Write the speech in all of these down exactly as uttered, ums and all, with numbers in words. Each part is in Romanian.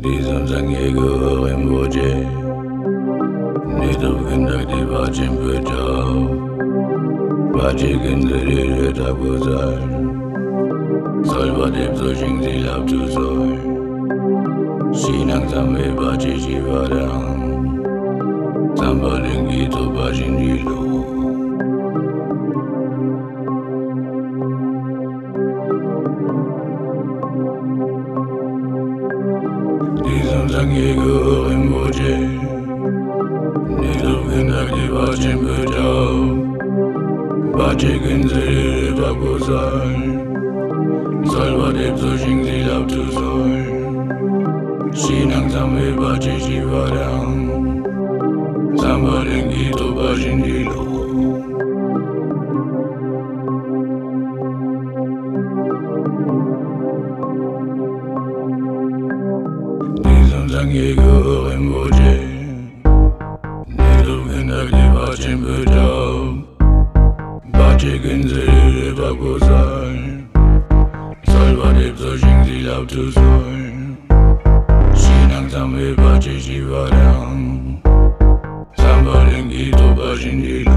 Dizem zangego horem voce Nidov gendak di vacem pejau Vace genzeri tabuzar Salva dep so shingzi lap tu soy Sinang sambe vace shivarang Samba lengi to bajin jilo Dizem zangego horem voce Nidov gendak di vacem pejau Vace genzeri tabuzar Salva dep so shingzi lap tu soy Sinang sambe vace shivarang Samba lengi to bajin jilo Dizem zangego horem voce Nidov gendak di vacem pejau Vace genzeri tabuzar Salva dep so shingzi lap tu soy Sinang sambe vace shivarang Samba lengi to bajin jilo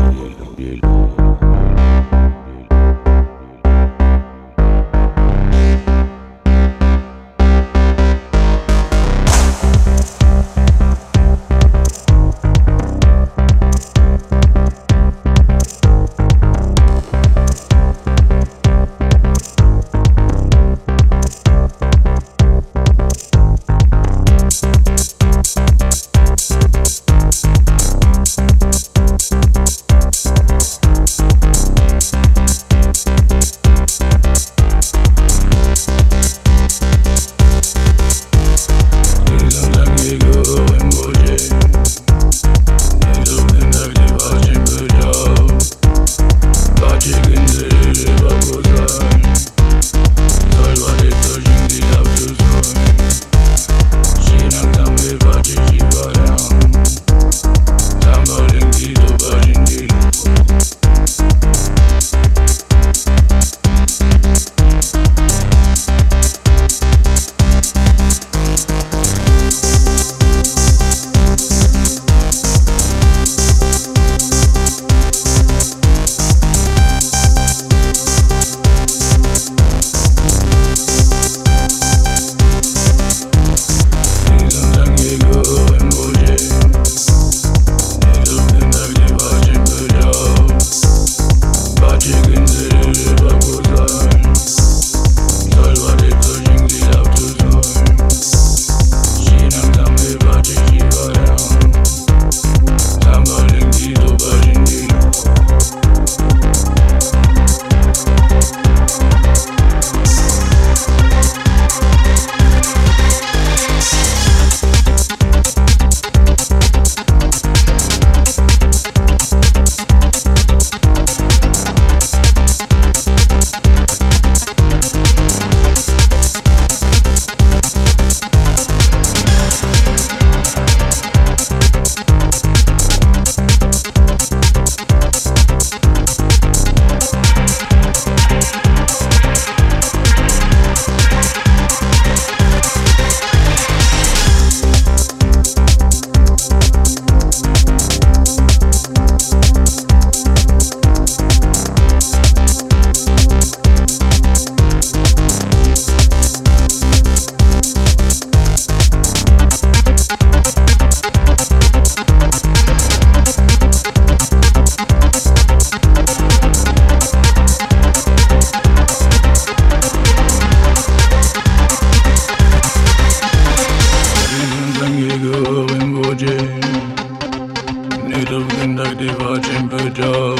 Nidov gendak di vacem pejau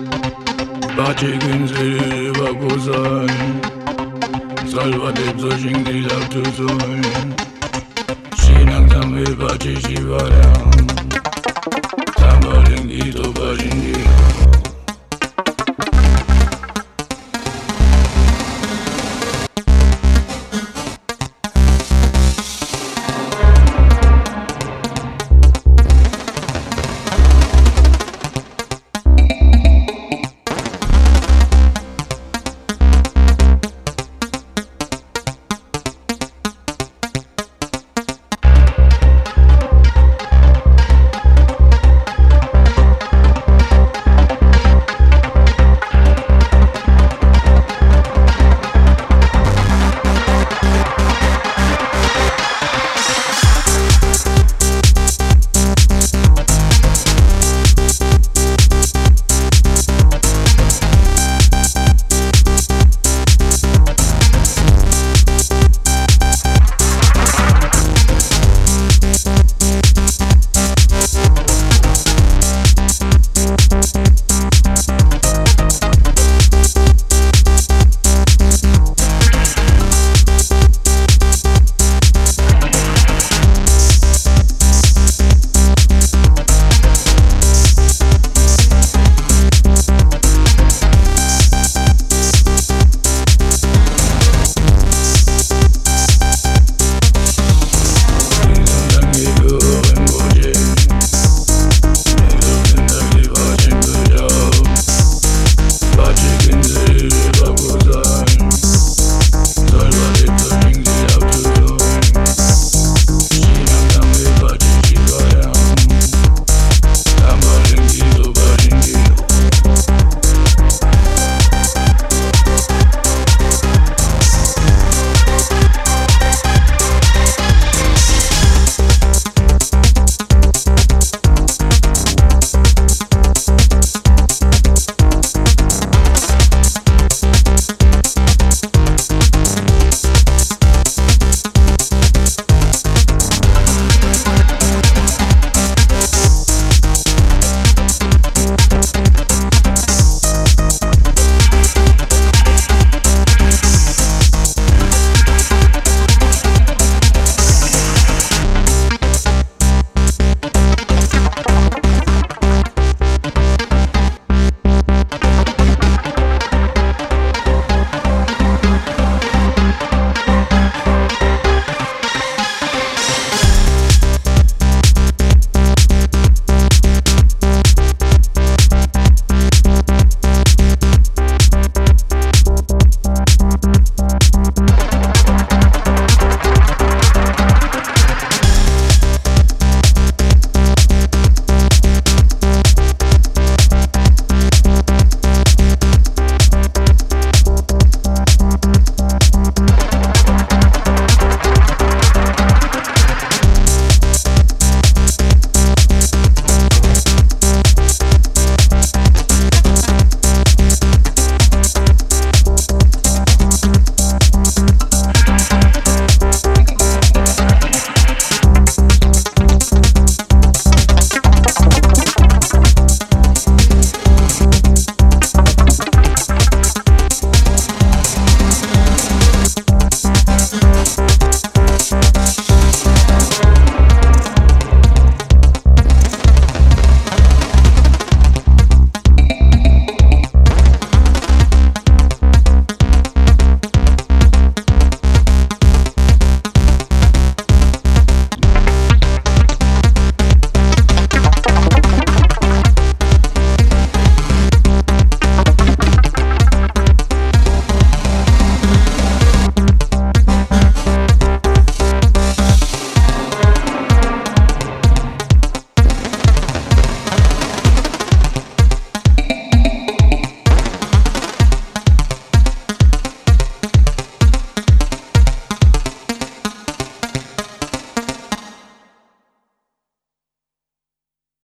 Vace genzeri tabuzar Salva dep so shingzi lap tu soy Sinang sambe vace shivarang